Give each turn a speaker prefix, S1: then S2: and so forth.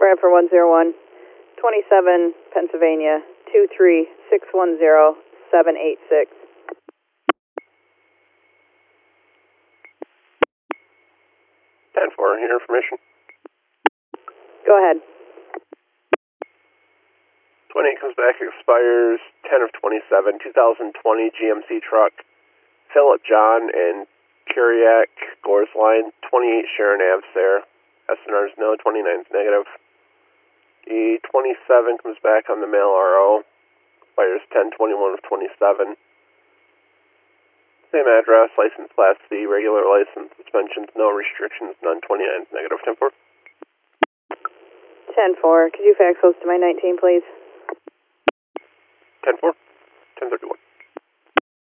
S1: Bradford 101, 27 Pennsylvania, 23610-786.
S2: 10-4, your information.
S1: Go ahead.
S2: 28 comes back, expires 10 of 27, 2020 GMC truck, Philip John and Kiriak Gores Line, 28 Sharon Ave there. SNR is no, 29 is negative. The 27 comes back on the mail RO, expires 10/21 of 27. Same address, license class C, regular license, suspensions, no restrictions, none, 29 is negative. 10-4.
S1: 10-4, could you fax those to my 19, please?
S2: 10-4, 1031.